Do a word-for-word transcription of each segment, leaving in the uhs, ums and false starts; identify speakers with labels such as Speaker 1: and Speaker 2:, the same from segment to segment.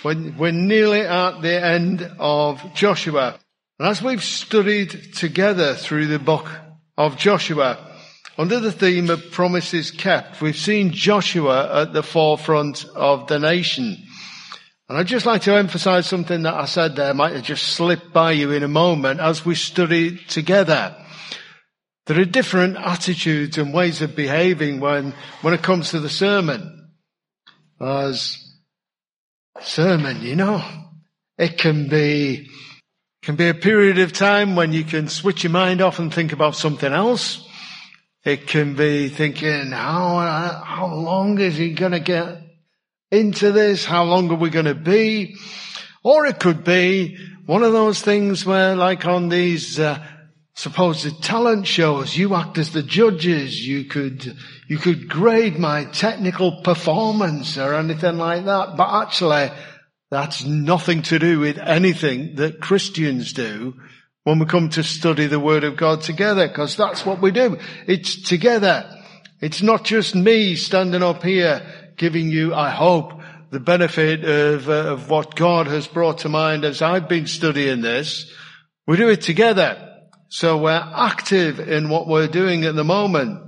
Speaker 1: We're, we're nearly at the end of Joshua. And as we've studied together through the book of Joshua, under the theme of promises kept, we've seen Joshua at the forefront of the nation. And I'd just like to emphasize something that I said there, might have just slipped by you in a moment as we study together. There are different attitudes and ways of behaving when, when it comes to the sermon. As sermon, you know, it can be, can be a period of time when you can switch your mind off and think about something else. It can be thinking, how, how long is he going to get into this? How long are we going to be? Or it could be one of those things where, like on these uh, supposed talent shows, you act as the judges. You could, you could grade my technical performance or anything like that. But actually, that's nothing to do with anything that Christians do when we come to study the Word of God together, because that's what we do. It's together. It's not just me standing up here giving you, I hope, the benefit of, uh, of what God has brought to mind as I've been studying this. We do it together. So we're active in what we're doing at the moment.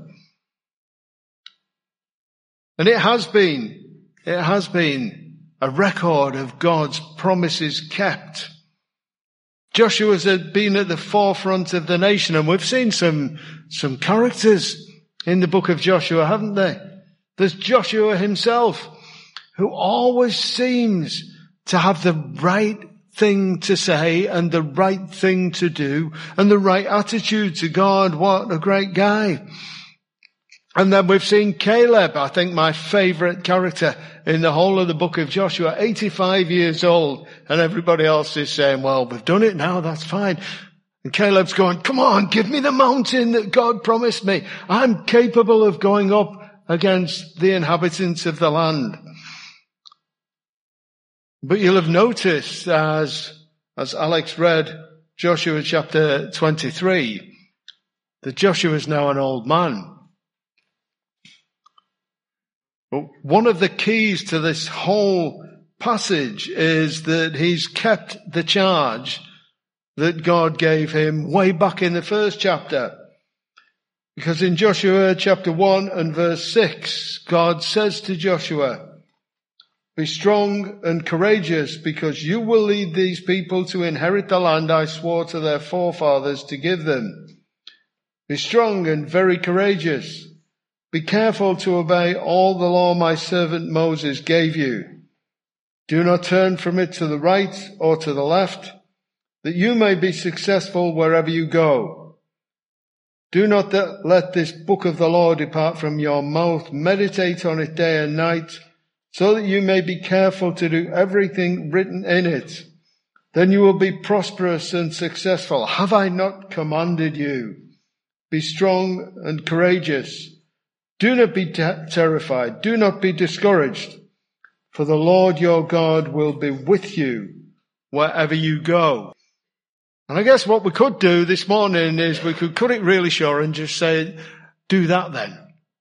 Speaker 1: And it has been, it has been a record of God's promises kept. Joshua's had been at the forefront of the nation, and we've seen some, some characters in the book of Joshua, haven't they? There's Joshua himself, who always seems to have the right thing to say and the right thing to do and the right attitude to God. What a great guy. And then we've seen Caleb, I think my favourite character in the whole of the book of Joshua, eighty-five years old, and everybody else is saying, well, we've done it now, that's fine. And Caleb's going, come on, give me the mountain that God promised me. I'm capable of going up against the inhabitants of the land. But you'll have noticed as, as Alex read Joshua chapter twenty-three, that Joshua is now an old man. But one of the keys to this whole passage is that he's kept the charge that God gave him way back in the first chapter. Because in Joshua chapter one and verse six, God says to Joshua, be strong and courageous, because you will lead these people to inherit the land I swore to their forefathers to give them. Be strong and very courageous. Be careful to obey all the law my servant Moses gave you. Do not turn from it to the right or to the left, that you may be successful wherever you go. Do not let this book of the law depart from your mouth. Meditate on it day and night, so that you may be careful to do everything written in it. Then you will be prosperous and successful. Have I not commanded you? Be strong and courageous. Do not be ter- terrified. Do not be discouraged. For the Lord your God will be with you wherever you go. And I guess what we could do this morning is we could cut it really short and just say, do that then.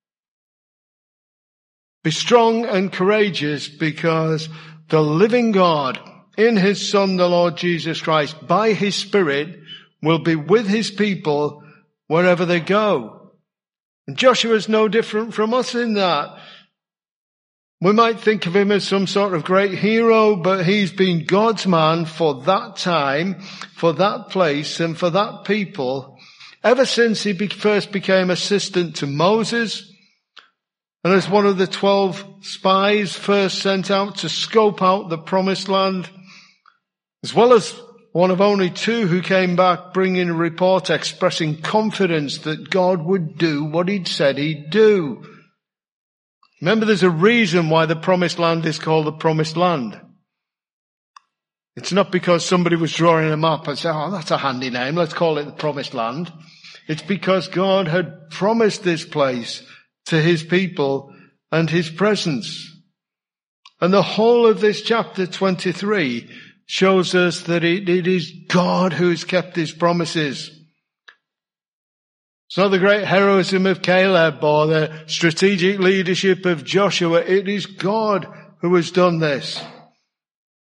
Speaker 1: Be strong and courageous, because the living God in his Son, the Lord Jesus Christ, by his Spirit, will be with his people wherever they go. And Joshua's no different from us in that. We might think of him as some sort of great hero, but he's been God's man for that time, for that place, and for that people, ever since he be- first became assistant to Moses, and as one of the twelve spies first sent out to scope out the promised land, as well as one of only two who came back bringing a report expressing confidence that God would do what he'd said he'd do. Remember, there's a reason why the promised land is called the promised land. It's not because somebody was drawing a map and said, oh, that's a handy name, let's call it the promised land. It's because God had promised this place to his people and his presence. And the whole of this chapter twenty-three shows us that it, it is God who has kept his promises. It's not the great heroism of Caleb or the strategic leadership of Joshua. It is God who has done this.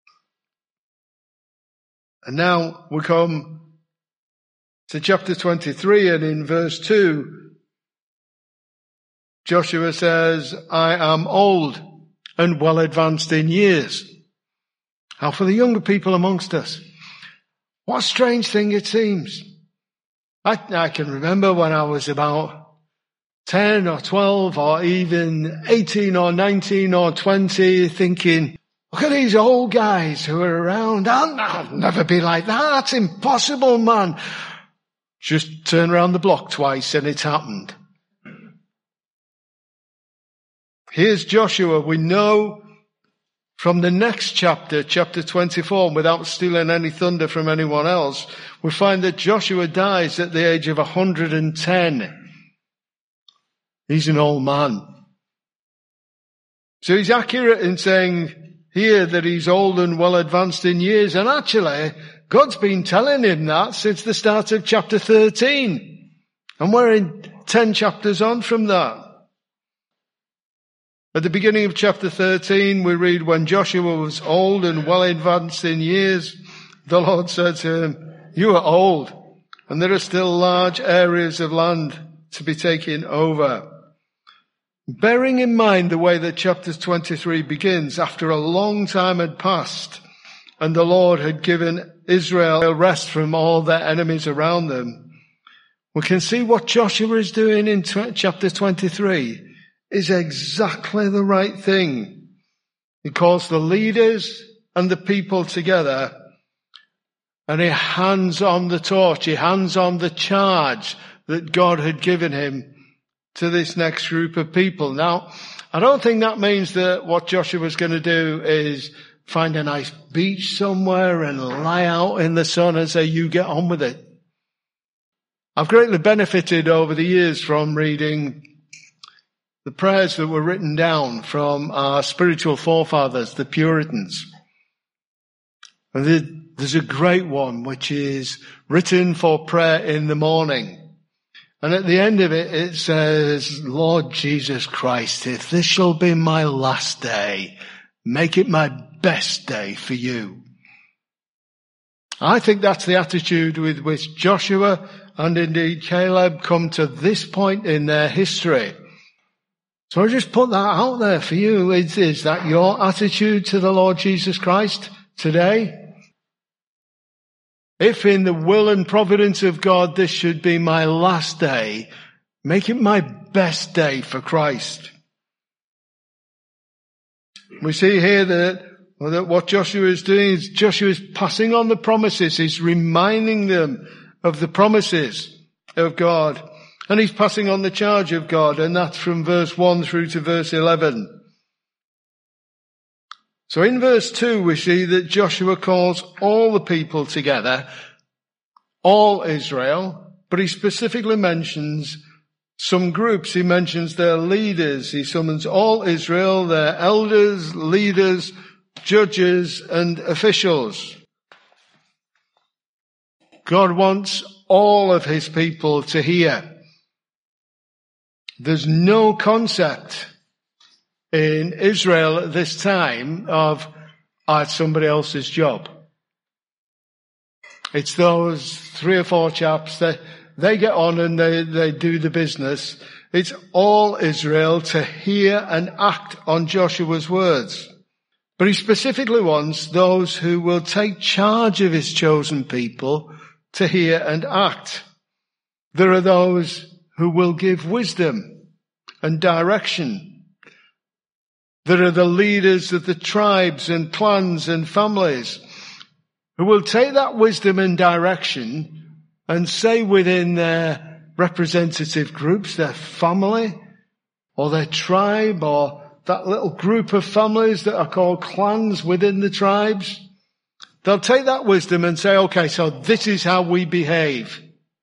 Speaker 1: And now we come to chapter twenty-three, and in verse two, Joshua says, I am old and well advanced in years. Now for the younger people amongst us, what a strange thing it seems. I, I can remember when I was about ten or twelve or even eighteen or nineteen or twenty thinking, look at these old guys who are around. I'll, I'll never be like that. That's impossible, man. Just turn around the block twice and it's happened. Here's Joshua. We know from the next chapter, chapter twenty-four, without stealing any thunder from anyone else, we find that Joshua dies at the age of one hundred ten. He's an old man. So he's accurate in saying here that he's old and well advanced in years. And actually, God's been telling him that since the start of chapter thirteen. And we're in ten chapters on from that. At the beginning of chapter thirteen, we read, when Joshua was old and well advanced in years, the Lord said to him, you are old, and there are still large areas of land to be taken over. Bearing in mind the way that chapter twenty-three begins, after a long time had passed, and the Lord had given Israel a rest from all their enemies around them, we can see what Joshua is doing in chapter twenty-three is exactly the right thing. He calls the leaders and the people together, and he hands on the torch, he hands on the charge that God had given him to this next group of people. Now, I don't think that means that what Joshua's going to do is find a nice beach somewhere and lie out in the sun and say, you get on with it. I've greatly benefited over the years from reading the prayers that were written down from our spiritual forefathers, the Puritans. And there's a great one which is written for prayer in the morning. And at the end of it, it says, Lord Jesus Christ, if this shall be my last day, make it my best day for you. I think that's the attitude with which Joshua and indeed Caleb come to this point in their history. So I just put that out there for you. Is, is that your attitude to the Lord Jesus Christ today? If in the will and providence of God this should be my last day, make it my best day for Christ. We see here that, well, that what Joshua is doing is Joshua is passing on the promises. He's reminding them of the promises of God. And he's passing on the charge of God, and that's from verse one through to verse eleven. So in verse two, we see that Joshua calls all the people together, all Israel, but he specifically mentions some groups. He mentions their leaders. He summons all Israel, their elders, leaders, judges, and officials. God wants all of his people to hear. There's no concept in Israel at this time of, oh, it's somebody else's job. It's those three or four chaps that they get on and they, they do the business. It's all Israel to hear and act on Joshua's words. But he specifically wants those who will take charge of his chosen people to hear and act. There are those who will give wisdom and direction. There are the leaders of the tribes and clans and families who will take that wisdom and direction and say within their representative groups, their family or their tribe or that little group of families that are called clans within the tribes, they'll take that wisdom and say, okay, so this is how we behave.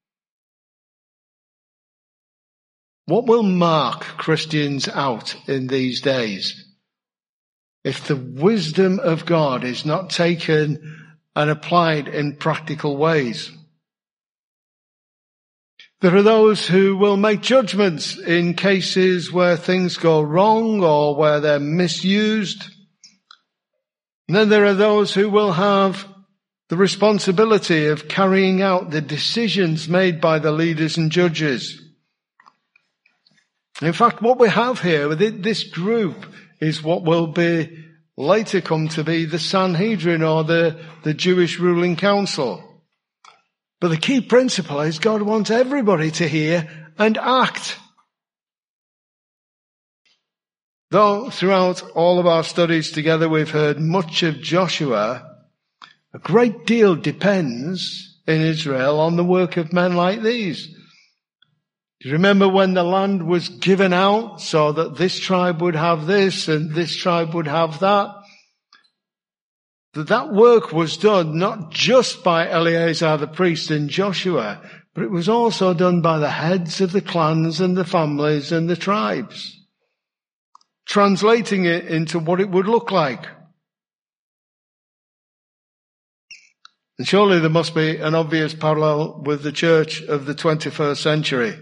Speaker 1: What will mark Christians out in these days? If the wisdom of God is not taken and applied in practical ways. There are those who will make judgments in cases where things go wrong or where they're misused. And then there are those who will have the responsibility of carrying out the decisions made by the leaders and judges. In fact, what we have here with this group is what will be later come to be the Sanhedrin, or the, the Jewish ruling council. But the key principle is God wants everybody to hear and act. Though throughout all of our studies together we've heard much of Joshua, a great deal depends in Israel on the work of men like these. Do you remember when the land was given out so that this tribe would have this and this tribe would have that? That that work was done not just by Eleazar the priest and Joshua, but it was also done by the heads of the clans and the families and the tribes, translating it into what it would look like. And surely there must be an obvious parallel with the church of the twenty-first century.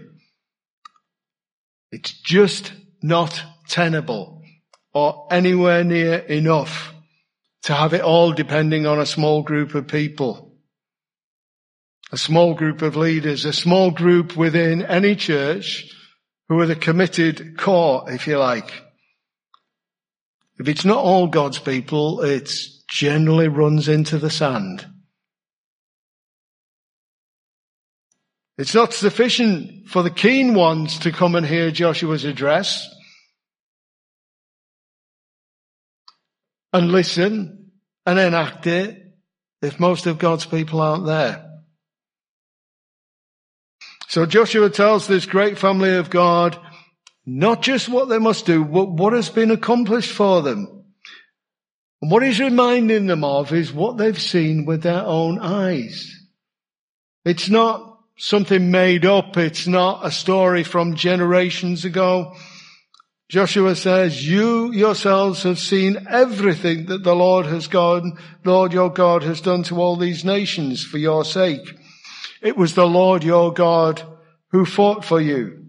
Speaker 1: It's just not tenable or anywhere near enough to have it all depending on a small group of people, a small group of leaders, a small group within any church who are the committed core, if you like. If it's not all God's people, it generally runs into the sand. It's not sufficient for the keen ones to come and hear Joshua's address and listen and enact it if most of God's people aren't there. So Joshua tells this great family of God not just what they must do, but what has been accomplished for them. And what he's reminding them of is what they've seen with their own eyes. It's not something made up. It's not a story from generations ago. Joshua says, you yourselves have seen everything that the Lord has gone, Lord your God has done to all these nations for your sake. It was the Lord your God who fought for you.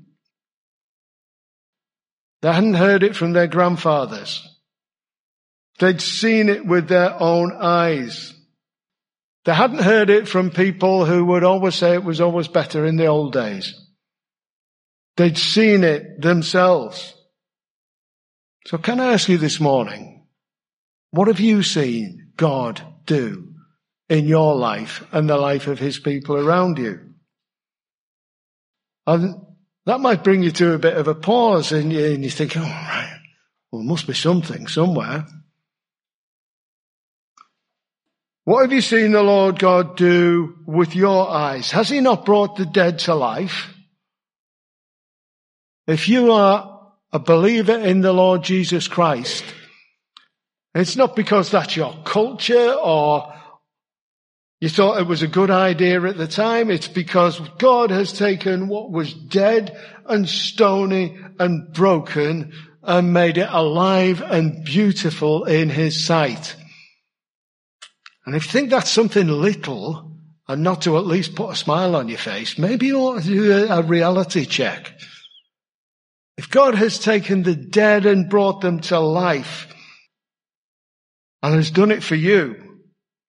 Speaker 1: They hadn't heard it from their grandfathers. They'd seen it with their own eyes. They hadn't heard it from people who would always say it was always better in the old days. They'd seen it themselves. So can I ask you this morning, what have you seen God do in your life and the life of his people around you? And that might bring you to a bit of a pause and you, and you think, oh, right, well, there must be something somewhere. What have you seen the Lord God do with your eyes? Has he not brought the dead to life? If you are a believer in the Lord Jesus Christ, it's not because that's your culture or you thought it was a good idea at the time. It's because God has taken what was dead and stony and broken and made it alive and beautiful in his sight. And if you think that's something little and not to at least put a smile on your face, maybe you ought to do a reality check. If God has taken the dead and brought them to life and has done it for you,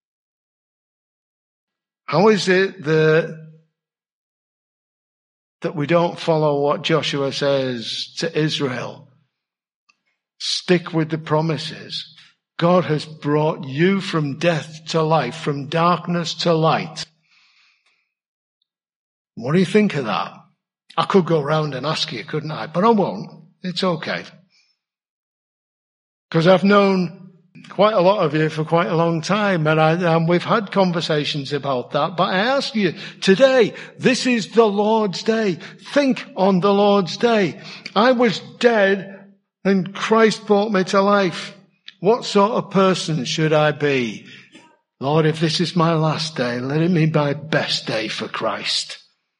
Speaker 1: how is it that, that we don't follow what Joshua says to Israel? Stick with the promises. God has brought you from death to life, from darkness to light. What do you think of that? I could go around and ask you, couldn't I? But I won't. It's okay. Because I've known quite a lot of you for quite a long time, and, I, and we've had conversations about that. But I ask you today, this is the Lord's day. Think on the Lord's day. I was dead and Christ brought me to life. What sort of person should I be? Lord, if this is my last day, let it be my best day for Christ.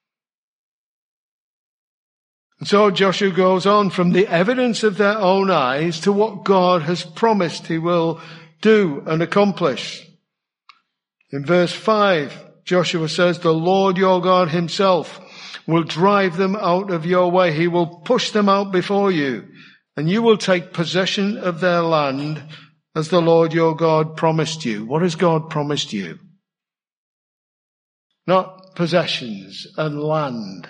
Speaker 1: And so Joshua goes on from the evidence of their own eyes to what God has promised he will do and accomplish. In verse five, Joshua says, the Lord your God himself will drive them out of your way. He will push them out before you, and you will take possession of their land as the Lord your God promised you. What has God promised you? not possessions and land.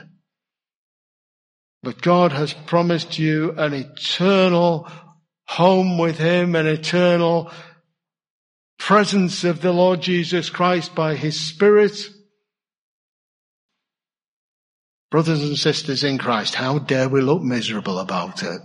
Speaker 1: But God has promised you an eternal home with him, an eternal presence of the Lord Jesus Christ by his Spirit. Brothers and sisters in Christ, how dare we look miserable about it?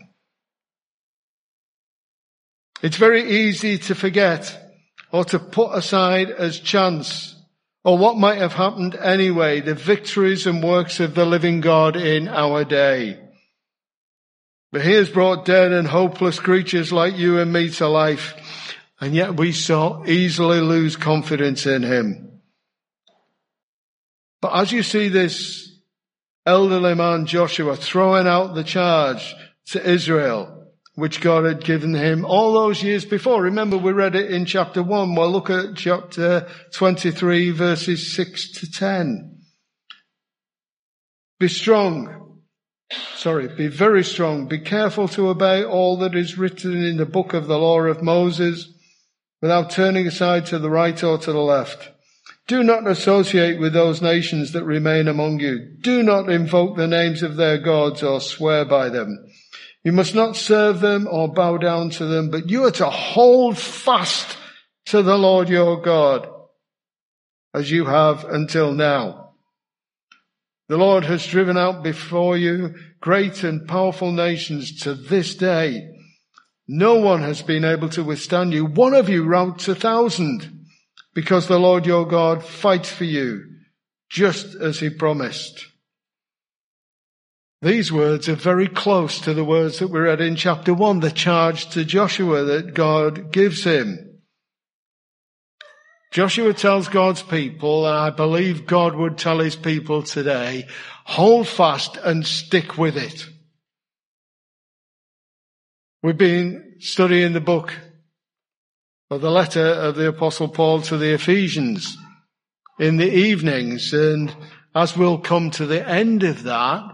Speaker 1: It's very easy to forget or to put aside as chance or what might have happened anyway, the victories and works of the living God in our day. But he has brought dead and hopeless creatures like you and me to life, and yet we so easily lose confidence in him. But as you see this elderly man Joshua throwing out the charge to Israel, which God had given him all those years before. Remember, we read it in chapter one. We'll look at chapter twenty-three, verses six to ten. Be strong. Sorry, be very strong. Be careful to obey all that is written in the book of the law of Moses, without turning aside to the right or to the left. Do not associate with those nations that remain among you. Do not invoke the names of their gods or swear by them. You must not serve them or bow down to them, but you are to hold fast to the Lord your God, as you have until now. The Lord has driven out before you great and powerful nations to this day. No one has been able to withstand you. One of you routs a thousand, because the Lord your God fights for you, just as he promised. These words are very close to the words that we read in chapter one, the charge to Joshua that God gives him. Joshua tells God's people, and I believe God would tell his people today, hold fast and stick with it. We've been studying the book or the letter of the Apostle Paul to the Ephesians in the evenings, and as we'll come to the end of that,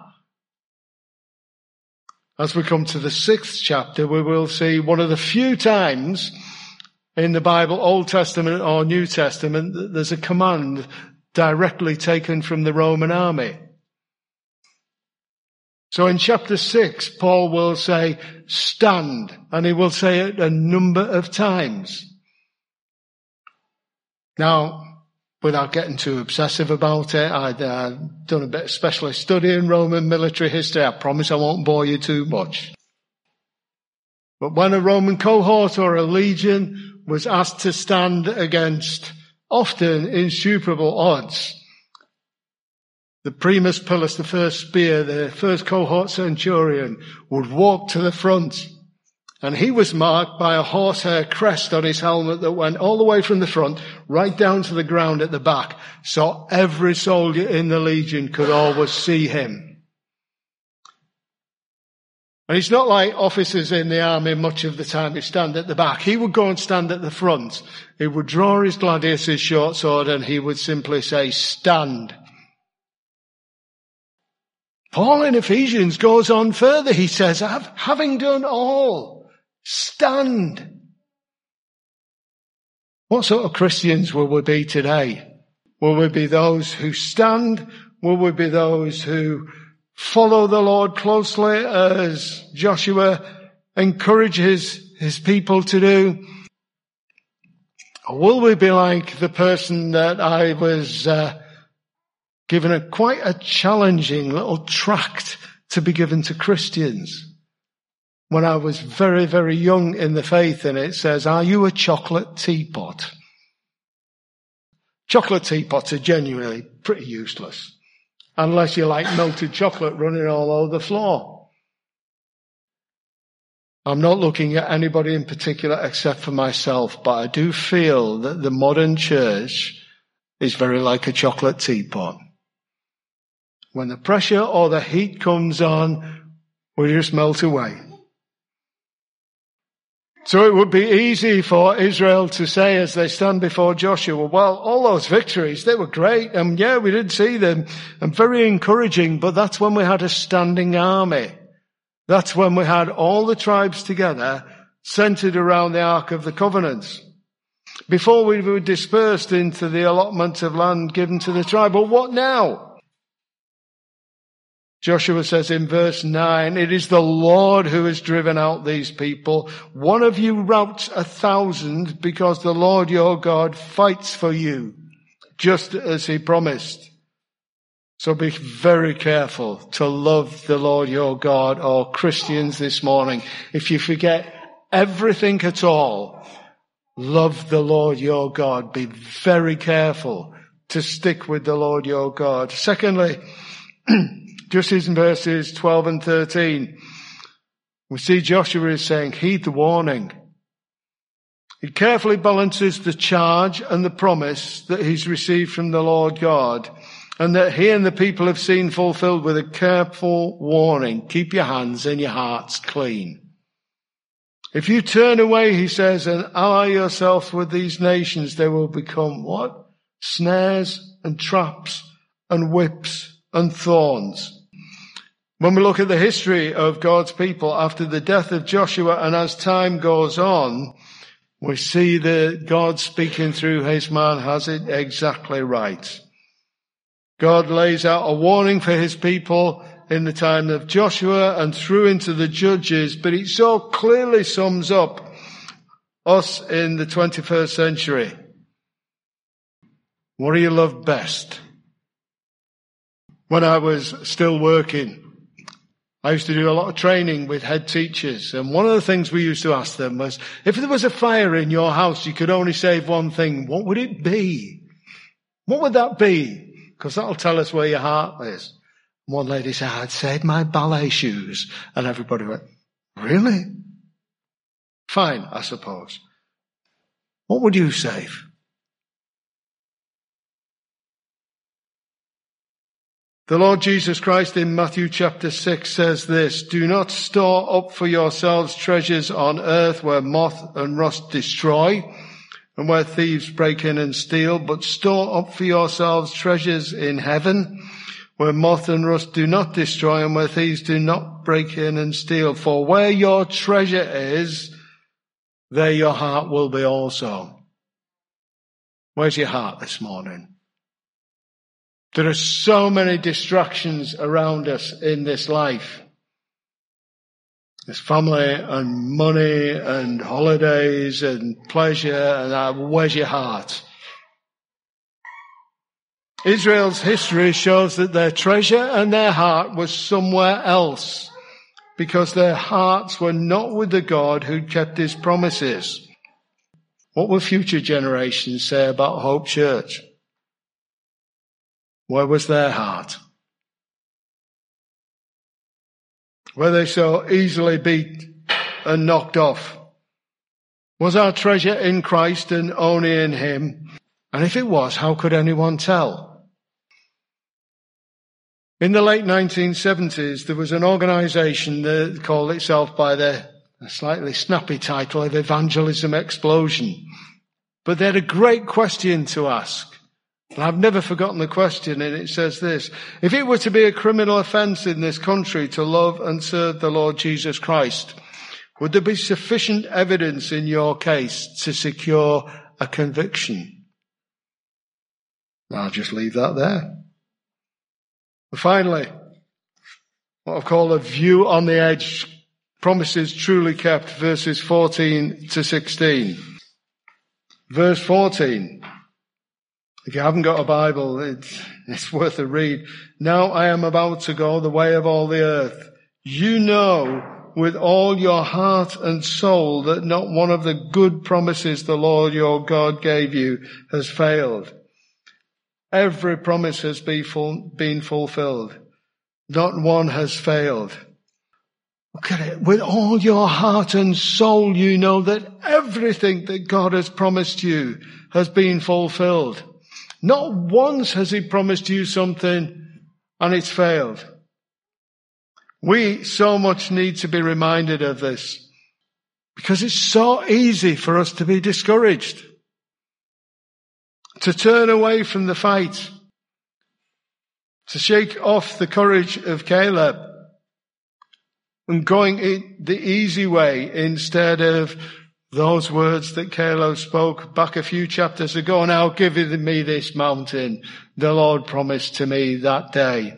Speaker 1: as we come to the sixth chapter, we will see one of the few times in the Bible, Old Testament or New Testament, that there's a command directly taken from the Roman army. So in chapter six, Paul will say, stand, and he will say it a number of times. Now, without getting too obsessive about it, I've uh, done a bit of specialist study in Roman military history. I promise I won't bore you too much. But when a Roman cohort or a legion was asked to stand against often insuperable odds, the primus pilus, the first spear, the first cohort centurion, would walk to the front. And he was marked by a horsehair crest on his helmet that went all the way from the front right down to the ground at the back. So every soldier in the legion could always see him. And it's not like officers in the army much of the time who stand at the back. He would go and stand at the front. He would draw his gladius, his short sword, and he would simply say, stand. Paul in Ephesians goes on further. He says, having done all, stand. What sort of Christians will we be today? Will we be those who stand? Will we be those who follow the Lord closely as Joshua encourages his people to do? Or will we be like the person that I was uh, given a quite a challenging little tract to be given to Christians when I was very, very young in the faith, and it says, are you a chocolate teapot? Chocolate teapots are genuinely pretty useless, unless you like melted chocolate running all over the floor. I'm not looking at anybody in particular except for myself, but I do feel that the modern church is very like a chocolate teapot. When the pressure or the heat comes on, we just melt away. So it would be easy for Israel to say as they stand before Joshua, well, all those victories, they were great. And yeah, we did see them and very encouraging, but that's when we had a standing army. That's when we had all the tribes together centered around the Ark of the Covenant. before we were dispersed into the allotment of land given to the tribe. But what now? Joshua says in verse nine, it is the Lord who has driven out these people. One of you routs a thousand because the Lord your God fights for you, just as he promised. So be very careful to love the Lord your God. Or Christians this morning, if you forget everything at all, love the Lord your God. Be very careful to stick with the Lord your God. Secondly, just as in verses twelve and thirteen, we see Joshua is saying, heed the warning. He carefully balances the charge and the promise that he's received from the Lord God, and that he and the people have seen fulfilled with a careful warning. Keep your hands and your hearts clean. If you turn away, he says, and ally yourself with these nations, they will become what? Snares and traps and whips and thorns. When we look at the history of God's people after the death of Joshua, and as time goes on, we see that God speaking through his man has it exactly right. God lays out a warning for his people in the time of Joshua and through into the Judges, but it so clearly sums up us in the twenty-first century. What do you love best? When I was still working, I used to do a lot of training with head teachers, and one of the things we used to ask them was, if there was a fire in your house, you could only save one thing, what would it be? What would that be? Because that'll tell us where your heart is. One lady said, I'd save my ballet shoes. And everybody went, really? Fine, I suppose. What would you save? The Lord Jesus Christ in Matthew chapter six says this, do not store up for yourselves treasures on earth where moth and rust destroy and where thieves break in and steal, but store up for yourselves treasures in heaven where moth and rust do not destroy and where thieves do not break in and steal. For where your treasure is, there your heart will be also. Where's your heart this morning? There are so many distractions around us in this life. There's family and money and holidays and pleasure, and uh, where's your heart? Israel's history shows that their treasure and their heart was somewhere else because their hearts were not with the God who kept his promises. What will future generations say about Hope Church? Where was their heart? Were they so easily beat and knocked off? Was our treasure in Christ and only in him? And if it was, how could anyone tell? In the late nineteen seventies, there was an organisation that called itself by the slightly snappy title of Evangelism Explosion. But they had a great question to ask. And I've never forgotten the question, and it says this. If it were to be a criminal offence in this country to love and serve the Lord Jesus Christ, would there be sufficient evidence in your case to secure a conviction? I'll just leave that there. And finally, what I've called a view on the edge, promises truly kept, verses fourteen to sixteen. Verse fourteen. If you haven't got a Bible, it's, it's worth a read. Now I am about to go the way of all the earth. You know with all your heart and soul that not one of the good promises the Lord your God gave you has failed. Every promise has been, full, been fulfilled. Not one has failed. Look at it. With all your heart and soul, you know that everything that God has promised you has been fulfilled. Not once has he promised you something and it's failed. We so much need to be reminded of this because it's so easy for us to be discouraged, to turn away from the fight, to shake off the courage of Caleb and going it the easy way instead of Those words that Caleb spoke back a few chapters ago, now give me this mountain, the Lord promised to me that day.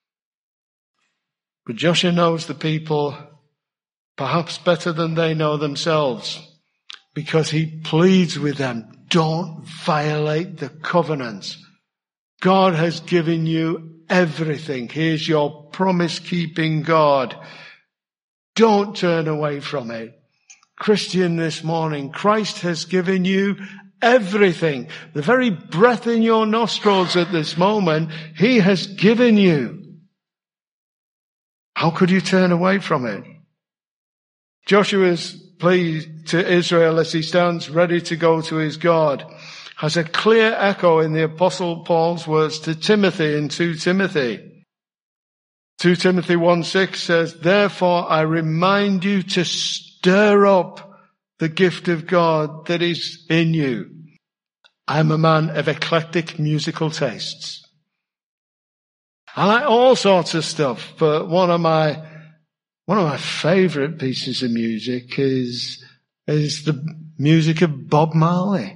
Speaker 1: But Joshua knows the people perhaps better than they know themselves, because he pleads with them, don't violate the covenant. God has given you everything. Here's your promise-keeping God. Don't turn away from it. Christian, this morning, Christ has given you everything. The very breath in your nostrils at this moment, he has given you. How could you turn away from it? Joshua's plea to Israel as he stands ready to go to his God has a clear echo in the Apostle Paul's words to Timothy in Second Timothy. Second Timothy one six says, therefore I remind you to stir up the gift of God that is in you. I'm a man of eclectic musical tastes. I like all sorts of stuff, but one of my one of my favourite pieces of music is is the music of Bob Marley.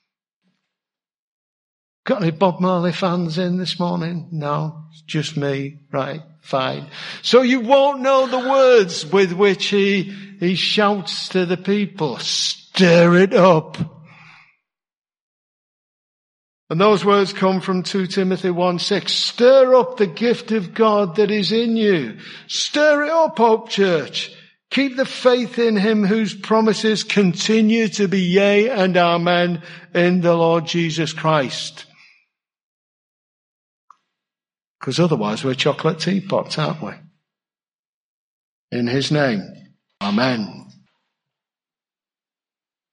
Speaker 1: Got any Bob Marley fans in this morning? No, it's just me. Right, fine. So you won't know the words with which he he shouts to the people, stir it up. And those words come from Second Timothy one six. Stir up the gift of God that is in you. Stir it up, Hope Church. Keep the faith in him whose promises continue to be yea and amen in the Lord Jesus Christ. Because otherwise we're chocolate teapots, aren't we? In his name, amen.